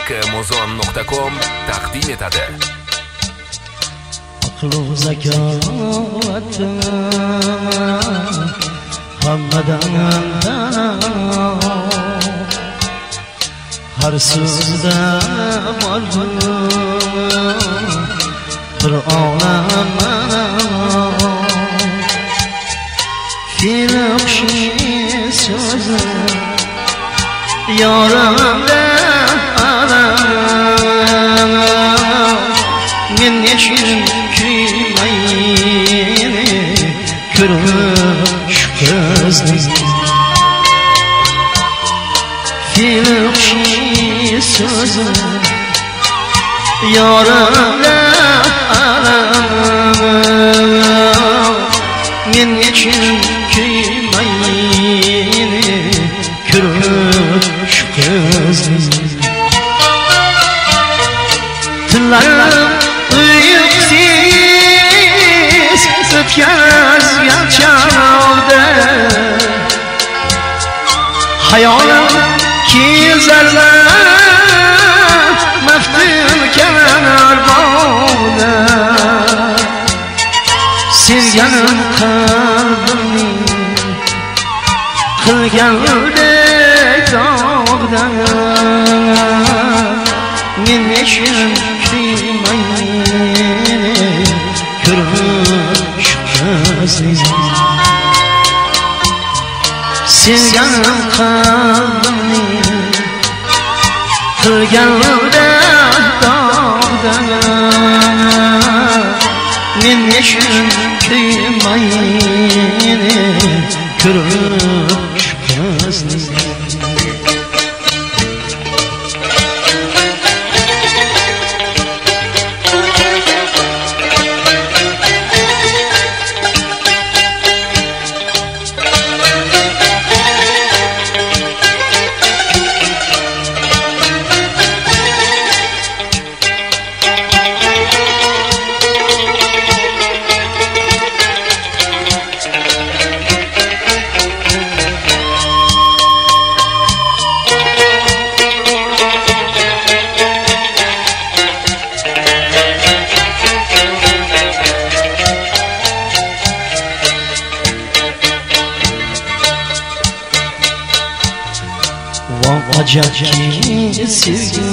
kmozon.com taqdim etadi. Aql va zakovat hammadan har so'zda bor bir olam fe'l o'xshash so'zi yorimda men nechun kuymayni ko'rish ko'zni fe'l o'xshash so'zi yorimda men nechun kuymayni ko'rish ko'zni tunlarim uyqusiz o'tkazgan chog'da hayolim kezarlar maftun kanar bog'da sevganim qalbimning qilgandek dog'da men nechun kuymayni ko'rish ko'zni sevganim qalbimning qilgandek dog'da men nechun kuymayni ko'rish ko'zni Acayip sevgi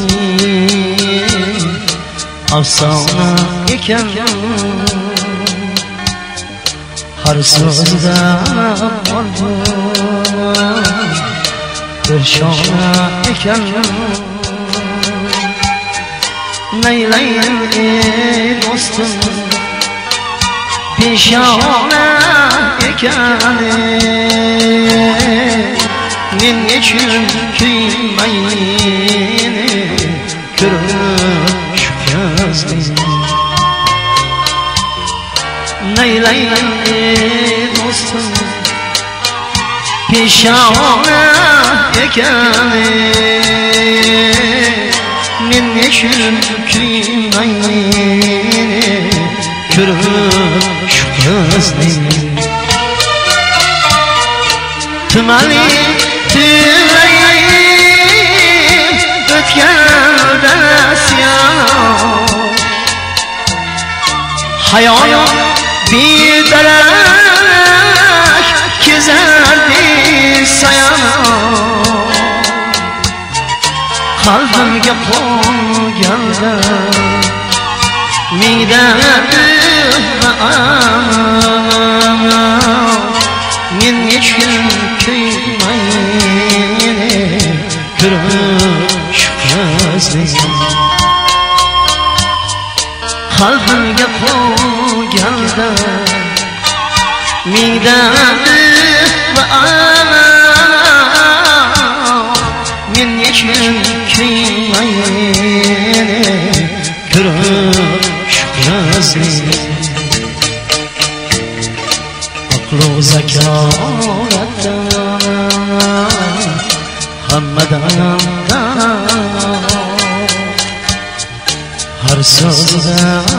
afsona ekan har sözde oldu bir şona ekan neyleyin dostum peshona ekan men nechun kuymayni ko'rish ko'zni neylayin dostum peshona ekan men nechun kuymayni ko'rish ko'zni tumali tülayim ötganda siyan hayolim bedarak kezardi sayan qalbimga qo'yganda mingdadi men nechun kuymayni ko'rish ko'zni qalbimga qo'yganda mingdadi men nechun kuymayni ko'rish ko'zni aql va zakovat hammadan har sözde